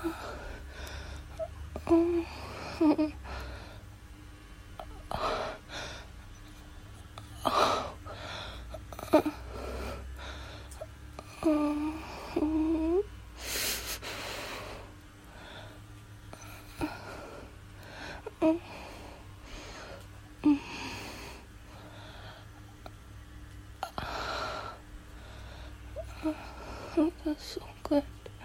That's so good.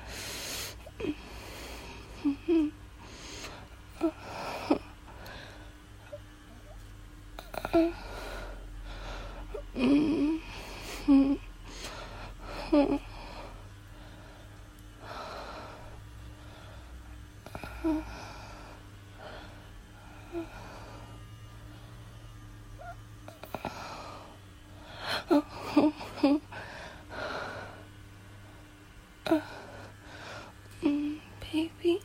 Baby.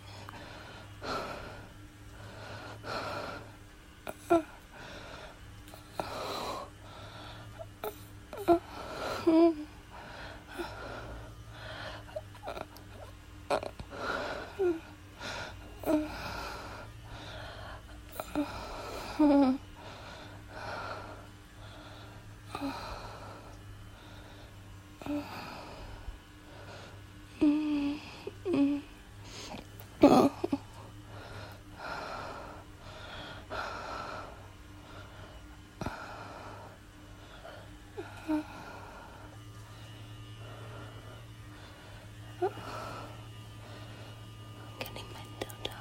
Getting my dodo.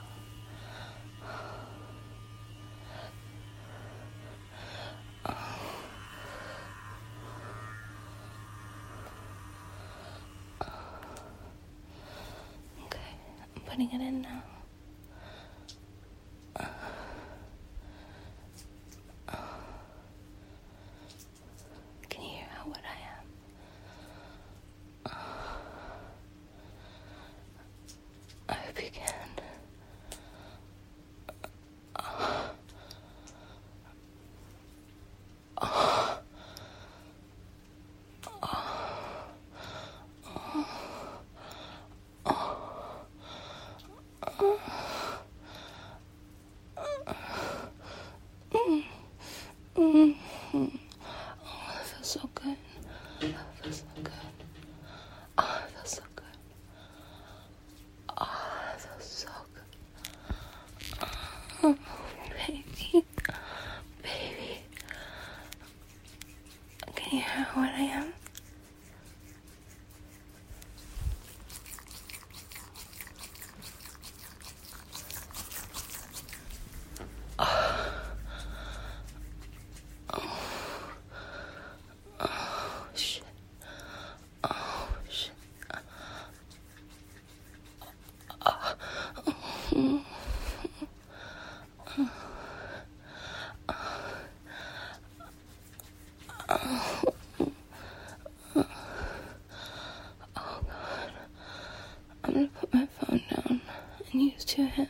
Okay, I'm putting it in now. Can you hear how wet I am? I hope you can. Oh, that feels so good. That feels so good. Oh, that feels so good. Oh, that feels so good. Oh, baby. Baby. Can you hear what I am? I'm gonna put my phone down and use 2 hands.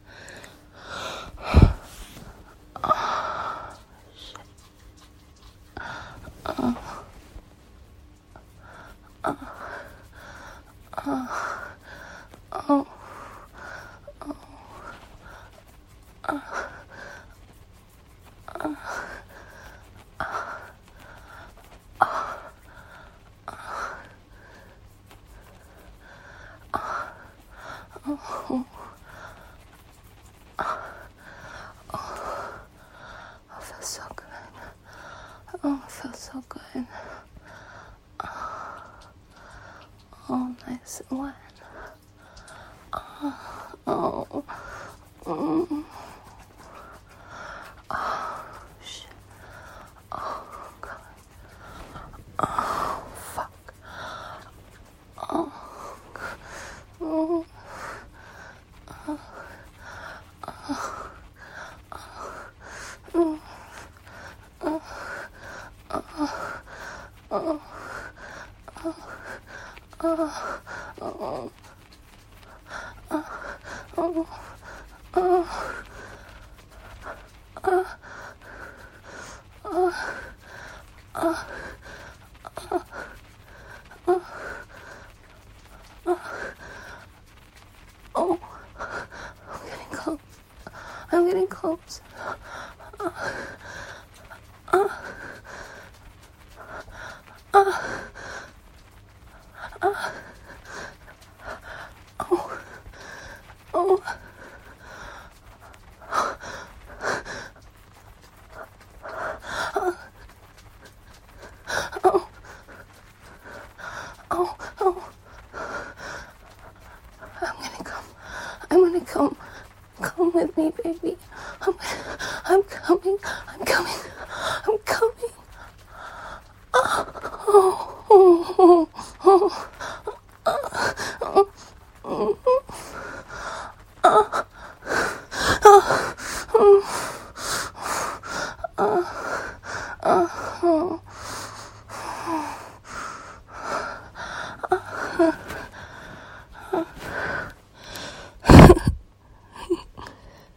Oh, feels so good. Oh, it feels so good. Oh, nice and wet. Oh, oh, shit. Oh, God. Oh, fuck. Oh, God. Oh. Oh, I'm getting close. I'm getting close. Oh. Oh. I'm gonna come. Come with me, baby. I'm coming. I'm coming. I'm coming. Oh.